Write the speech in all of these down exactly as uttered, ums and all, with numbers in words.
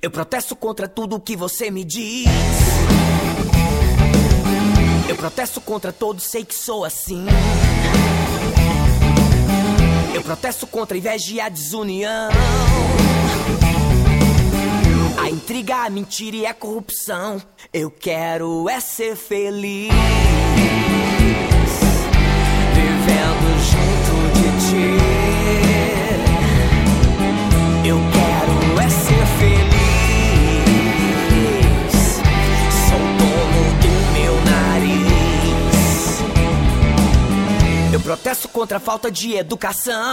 Eu protesto contra tudo que você me diz. Eu protesto contra todos, sei que sou assim. Eu protesto contra a inveja e a desunião, a intriga, a mentira e a corrupção. Eu quero é ser feliz, vivendo junto de ti. Eu quero é ser feliz, sou dono do meu nariz. Eu protesto contra a falta de educação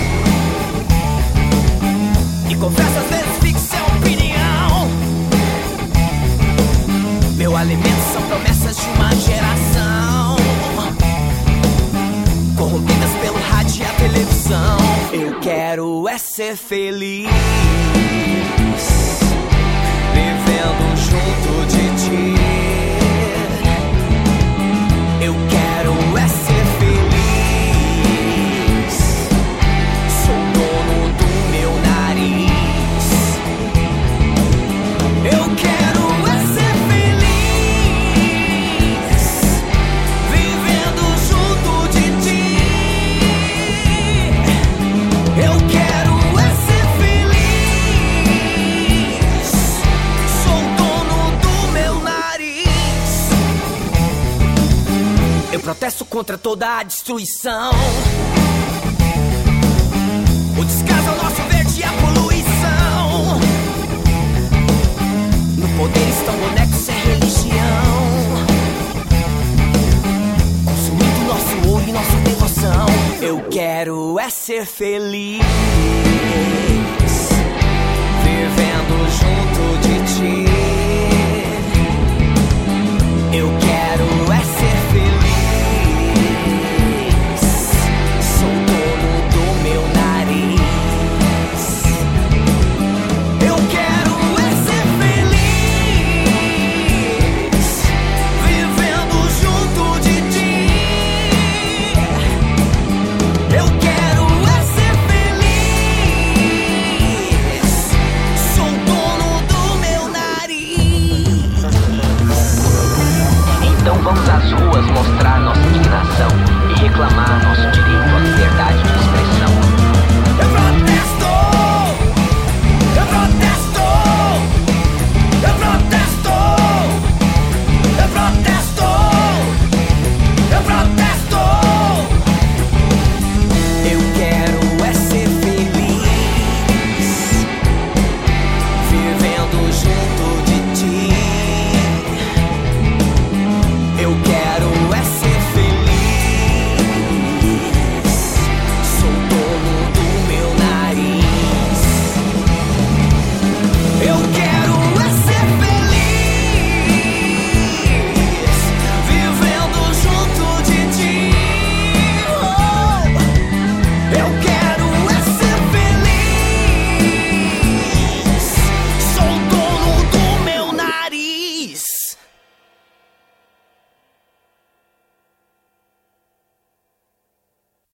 e confesso às vezes fico sem opinião. Meu alimento são promessas de uma geração, corrompidas pelo rádio e a televisão. Eu quero é ser feliz, vivendo junto de ti. Eu quero é ser feliz, sou dono do meu nariz. Eu quero é ser feliz, vivendo junto de ti. Eu quero é ser feliz, sou dono do meu nariz. Eu protesto contra toda a destruição, o descaso ao nosso verde e a poluição. No poder estão bonecos sem religião, consumindo nosso ouro e nossa devoção. Eu quero é ser feliz.